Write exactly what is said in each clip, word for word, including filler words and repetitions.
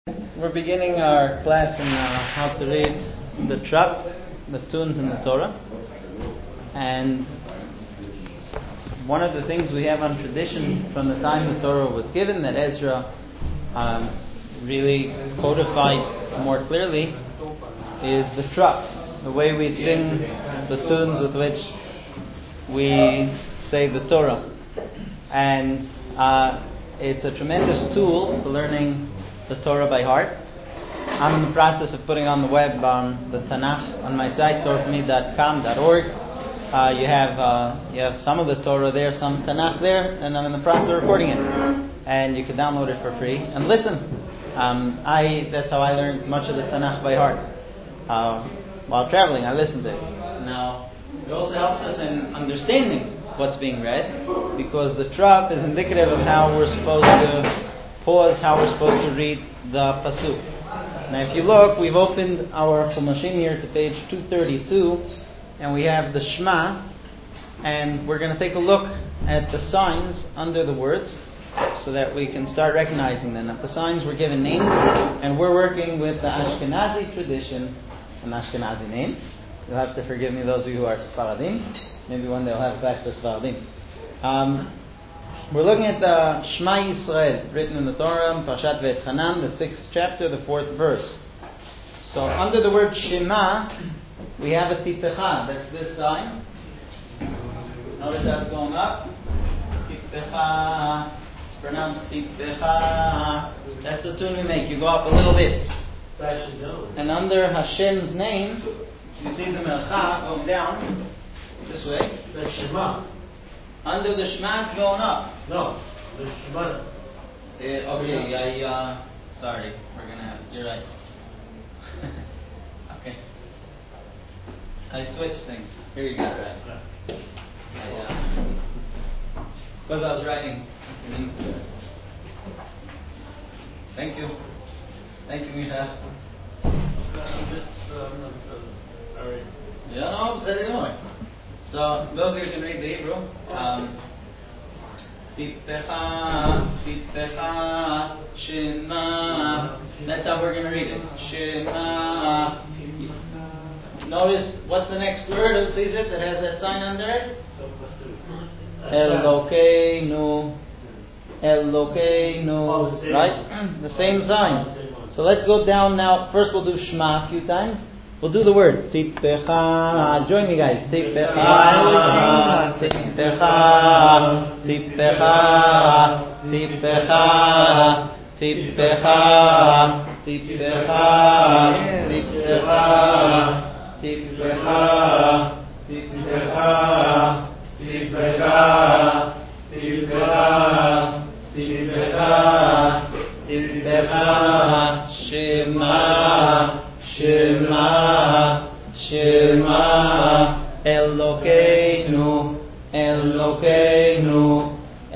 We're beginning our class in uh, how to read the Trup, the tunes in the Torah. And one of the things we have on tradition from the time the Torah was given, that Ezra um, really codified more clearly, is the Trup, the way we sing the tunes with which we say the Torah. And uh, it's a tremendous tool for learning the Torah by heart. I'm in the process of putting on the web um, the Tanakh on my site, torah for me dot com dot org. Uh, you have uh, you have some of the Torah there, some Tanakh there, and I'm in the process of recording it. And you can download it for free and listen. Um, I that's how I learned much of the Tanakh by heart. Uh, while traveling, I listened to it. Now, it also helps us in understanding what's being read, because the Trup is indicative of how we're supposed to pause, how we're supposed to read the pasuk. Now, if you look, we've opened our Chumashim here to page two thirty-two, and we have the Shema, and we're going to take a look at the signs under the words, so that we can start recognizing them. Now, the signs were given names, and we're working with the Ashkenazi tradition and Ashkenazi names. You'll have to forgive me, those of you who are Sfaradim. Maybe one day I'll have a class for Sfaradim. Um, We're looking at the Shema Yisrael, written in the Torah, Parashat Ve'etchanan, the sixth chapter, the fourth verse. So, under the word Shema, we have a Tipecha. That's this sign. Notice how it's going up. Tipecha. It's pronounced Tipecha. That's the tune we make. You go up a little bit. And under Hashem's name, you see the Melcha going down this way. The Shema. Under the Shema, it's going up. No, the Shema. Uh, okay, I, uh, sorry, we're going to have, you're right. Okay. I switched things. Here you go, right. I, uh, because I was writing. Thank you. Thank you, Micha. Yeah, no, I'm setting going. So, those of you who can read the Hebrew, um, Tipecha, Tipecha, Shema. That's how we're going to read it. Shema. Notice, what's the next word? Who sees it that has that sign under it? Elokeinu. Elokeinu. Right? The same sign. So let's go down now. First we'll do Shema a few times. We'll do the word Tipecha. Join me, guys. Tipecha. Tipecha. Tipecha. Tipecha. Tipecha. Tipecha. Tipecha. Tipecha. Tipecha. Tipecha. Tipecha. Tipecha. Tipecha. Shema. Shema, Shema, Elokeinu, Elokeinu,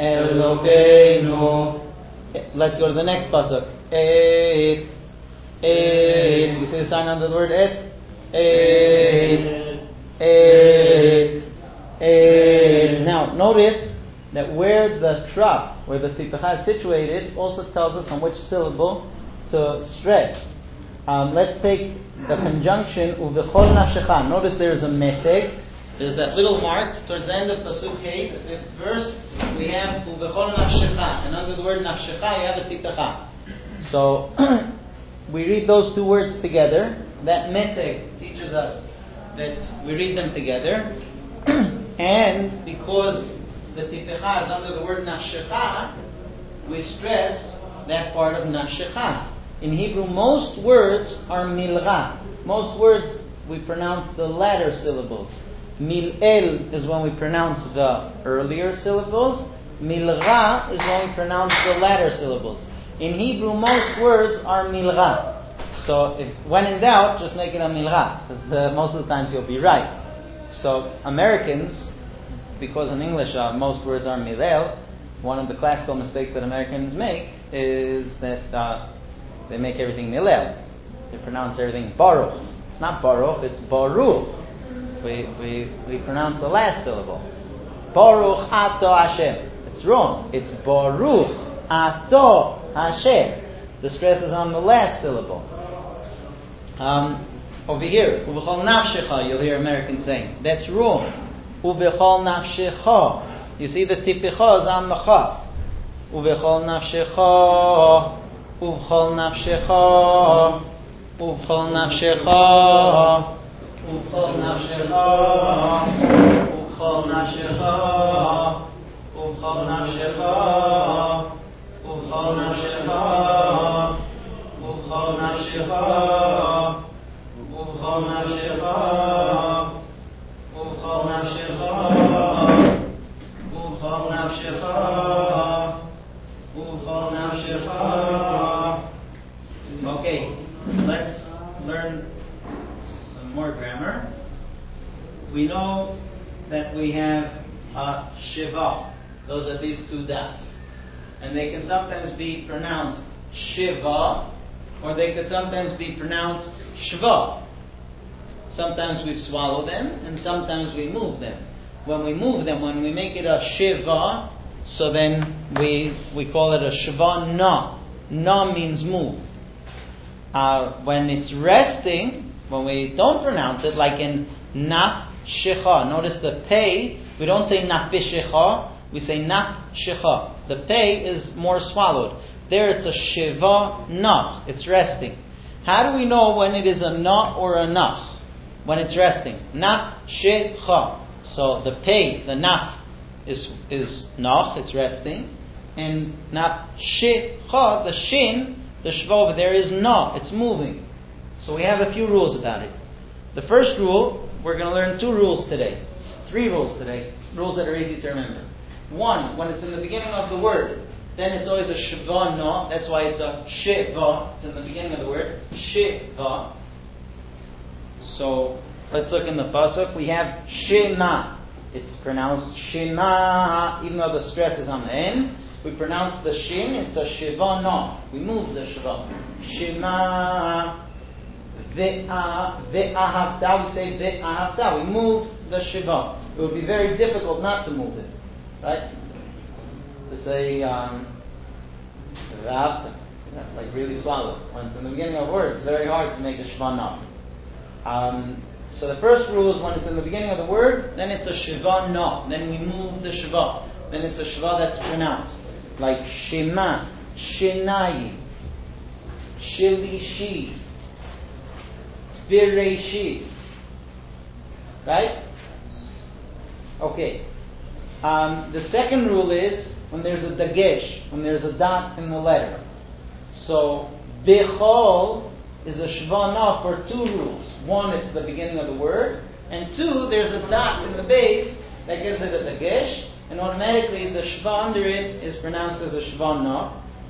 Elokeinu. Let's go to the next pasuk. Et, et. You see the sign under the word et? Et, et, et. Now, notice that where the Trup, where the Tipecha is situated, also tells us on which syllable to stress. Um, let's take the conjunction uvechol nafshecha. Notice there's a meteg. There's that little mark towards the end of pasuk Hey, the fifth verse. We have uvechol nafshecha, and under the word nafshecha you have a tipecha. So we read those two words together. That meteg teaches us that we read them together, and because the tipecha is under the word nafshecha, we stress that part of nafshecha. In Hebrew, most words are milra. Most words, we pronounce the latter syllables. Mil-el is when we pronounce the earlier syllables. Milra is when we pronounce the latter syllables. In Hebrew, most words are milra. So, if when in doubt, just make it a milra, because uh, most of the times you'll be right. So, Americans, because in English uh, most words are milel, one of the classical mistakes that Americans make is that uh, they make everything milel. They pronounce everything baruch. It's not baruch, it's baruch. We, we, we pronounce the last syllable. Baruch ato Hashem. It's wrong. It's baruch ato Hashem. The stress is on the last syllable. Um, over here, Uvechol nafshecha, you'll hear Americans saying. That's wrong. Uvechol nafshecha. You see the tipicha is on the chaf. Uvechol nafshecha. Uvechol nafshecha. Uvechol nafshecha. Uvechol nafshecha. Uvechol nafshecha. Uvechol nafshecha. Uvechol nafshecha. Uvechol nafshecha. Uvechol nafshecha. Uvechol nafshecha. Uvechol nafshecha. Uvechol nafshecha. Okay, let's learn some more grammar. We know that we have uh, shiva. Those are these two dots. And they can sometimes be pronounced shiva, or they could sometimes be pronounced shva. Sometimes we swallow them, and sometimes we move them. When we move them, when we make it a shiva, so then we we call it a shva na. Na means move. Uh, when it's resting, when we don't pronounce it, like in naf shecha. Notice the pei, we don't say nafishecha, we say naf shecha. The pei is more swallowed. There it's a shiva nach, it's resting. How do we know when it is a na or a nach? When it's resting. Naf shecha. So the pei, the naf, is is nach, it's resting. And naf shecha, the shin, the shva over there is na, it's moving. So we have a few rules about it. The first rule, we're going to learn two rules today. Three rules today. Rules that are easy to remember. One, when it's in the beginning of the word, then it's always a shva na. That's why it's a shiva. It's in the beginning of the word. Shiva. So let's look in the pasuk. We have shema. It's pronounced shema, even though the stress is on the end. We pronounce the shin. It's a shiva na. We move the shiva. Shema. Ve'ahavta. We say ve'ahavta. We move the shiva. It would be very difficult not to move it, right? To say um, like really swallow. When it's in the beginning of a word, it's very hard to make a shva na. Um, so the first rule is when it's in the beginning of the word, then it's a shiva na. Then we move the shiva. Then it's a shiva that's pronounced. Like shema, shenayi, shilishi, bireshis. Right? Okay. Um, the second rule is when there's a dagesh, when there's a dot in the letter. So, bechol is a shva na for two rules. One, it's the beginning of the word. And two, there's a dot in the base that gives it a dagesh. And automatically the shva under it is pronounced as a shva na.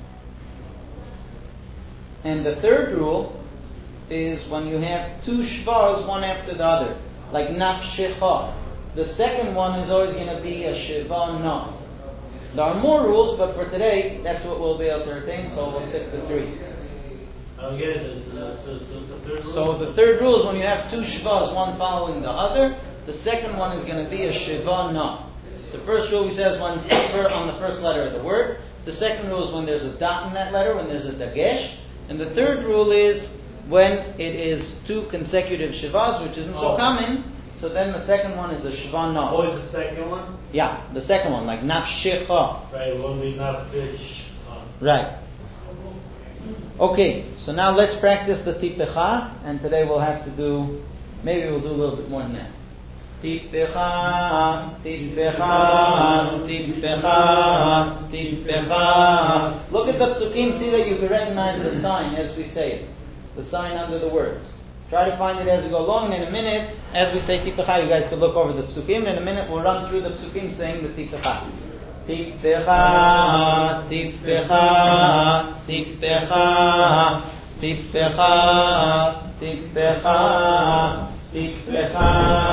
And the third rule is when you have two shvas one after the other. Like nafshecha. The second one is always going to be a shiva na. There are more rules, but for today, that's what we'll be able to retain, so we'll stick to three. I don't get it. So, so, so, the third rule? So the third rule is when you have two shvas, one following the other, the second one is going to be a shiva na. The first rule we said is when it's on the first letter of the word. The second rule is when there's a dot in that letter, when there's a dagesh. And the third rule is when it is two consecutive shivas, which isn't so oh. common. So then the second one is a shva na. What is the second one? Yeah, the second one, like nafshecha. Right, it won't be nafshecha. Right. Okay, so now let's practice the tipecha, and today we'll have to do, maybe we'll do a little bit more than that. Tipecha, tipecha, tipecha, tipecha. Look at the psukim, see that you can recognize the sign as we say it. The sign under the words. Try to find it as we go along, and in a minute, as we say tipecha, you guys can look over the psukim, and in a minute we'll run through the psukim saying the tipecha. Tipecha, tipecha, tipecha, tipecha, tipecha, tipecha,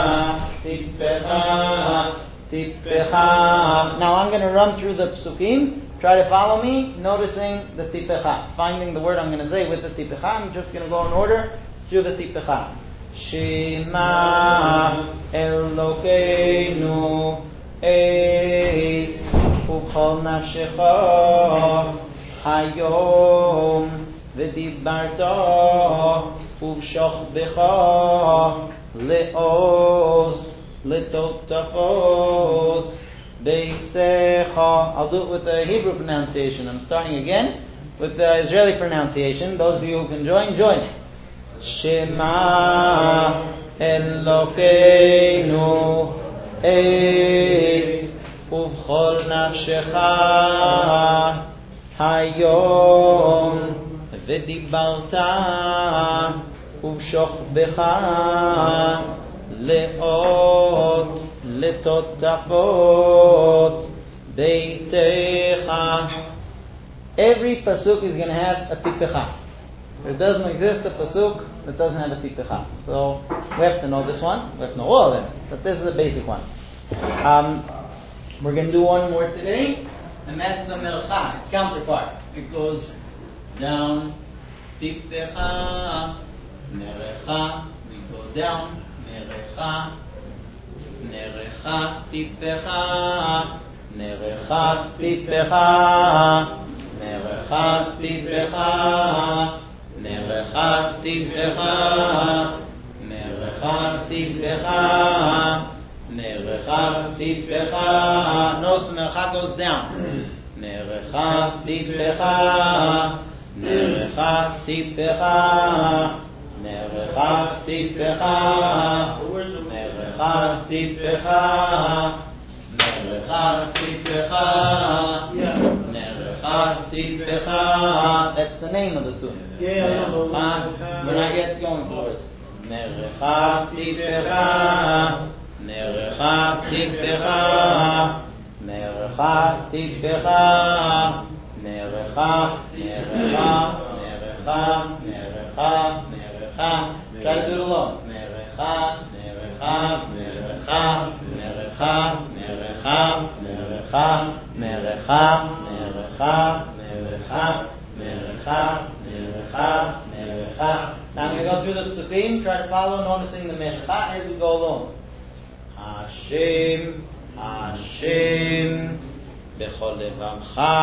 tipecha, tipecha. Now I'm going to run through the psukim. Try to follow me, noticing the tipecha. Finding the word I'm going to say with the tipecha. I'm just going to go in order through the tipecha. Shema Elokeinu Eis Uchol Nafshecha Hayom ודיברת ובשוך בך לאוס לתותפוס beisecha. I'll do it with the Hebrew pronunciation. I'm starting again with the Israeli pronunciation. Those of you who can join, join. Shema Elokeinu et uvchol nafshecha hayom v'dibarta uvshoch becha leot letotafot beitecha. Every pasuk is going to have a tipecha. There doesn't exist a pasuk that doesn't have a tipecha. So we have to know this one. We have to know all of them. But this is the basic one. Um, we're going to do one more today, and that's the melcha. Its counterpart. It goes down, tipecha, nerecha. We go down, nerecha, nerecha, tipecha, nerecha, tipecha, nerecha, tipecha. Nerecha tipecha, nerecha tipecha, nerecha tipecha. Notice the nerecha goes down. Nerecha tipecha, nerecha tipecha, nerecha tipecha, nerecha tipecha, nerecha tipecha. That's the name of the tune. Yeah, we're not yet going through it. Nerecha tipecha, nerecha tipecha, nerecha tipecha, nerecha, nerecha, nerecha, nerecha, nerecha. Try to do it alone. Nerecha, nerecha, nerecha, nerecha, nerecha, nerecha, nerecha. Nerecha, nerecha, nerecha, nerecha, nerecha. Now I'm going to go through the psukim, try to follow, noticing the merecha as we go along. Hashem, Hashem, bechol levavcha,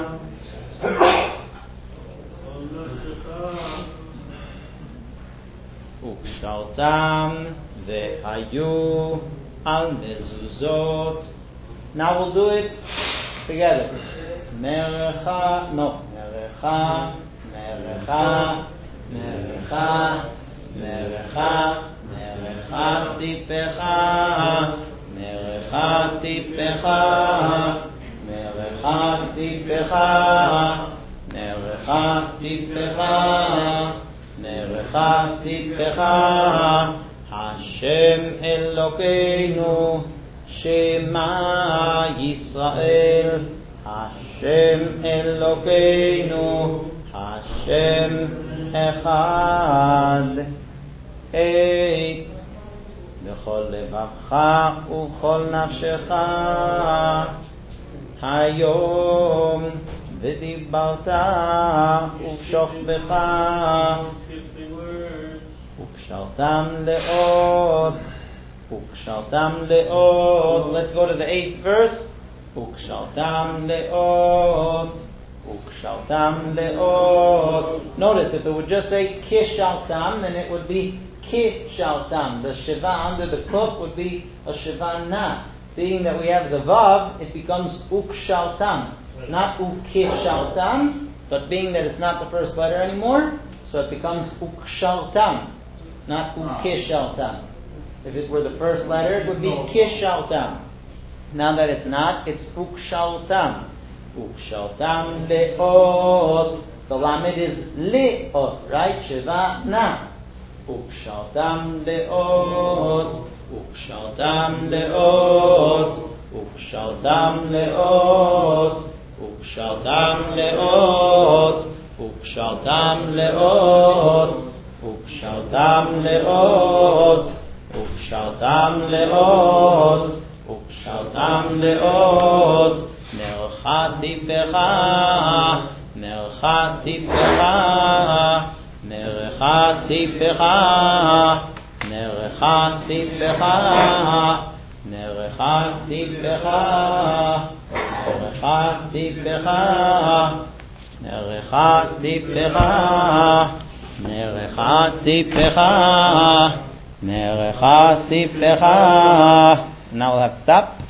ukshaltam ve'ayu al mezuzot. Now we'll do it together. Nerecha, no, nerecha, nerecha, nerecha, nerecha, nerecha tipecha, nerecha tipecha, nerecha tipecha, nerecha tipecha, nerecha tipecha. Hashem Elokeinu Shema Yisrael, Hashem Elokeinu, Hashem Echad, Eit, B'chol levavcha u'chol nafshecha, Hayom v'dibarta u'pshoch becha, u'pshaltam leot. Ukshaltam leot. Let's go to the eighth verse. Ukshaltam leot. Ukshaltam leot. Notice if it would just say kishaltam, then it would be kishaltam. The shiva under the kuf would be a shiva na. Being that we have the vav, it becomes ukshaltam, not ukishaltam. But being that it's not the first letter anymore, so it becomes ukshaltam, not ukishaltam. If it were the first letter, it would be kishaltam. Now that it's not, it's ukshaltam. Ukshaltam leot. The lamed is leot, right? Shiva na. Ukshaltam leot. Ukshaltam leot. Ukshaltam leot. Ukshaltam leot. Ukshaltam leot. Ukshaltam leot. Ukshaltam leot, ukshaltam leot, nerecha tipecha, nerecha tipecha, nerecha tipecha, nerecha tipecha, nerecha tipecha, nerecha tipecha, נר אחד טיפך, נר אחד טיפך, נר אחד טיפך. Now we'll have to stop.